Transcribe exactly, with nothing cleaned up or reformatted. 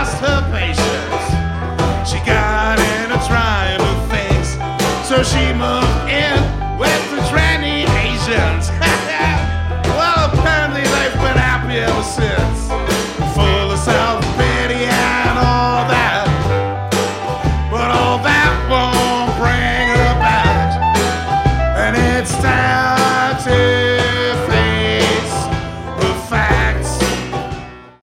lost her patience. She got in a triangle face, so she moved in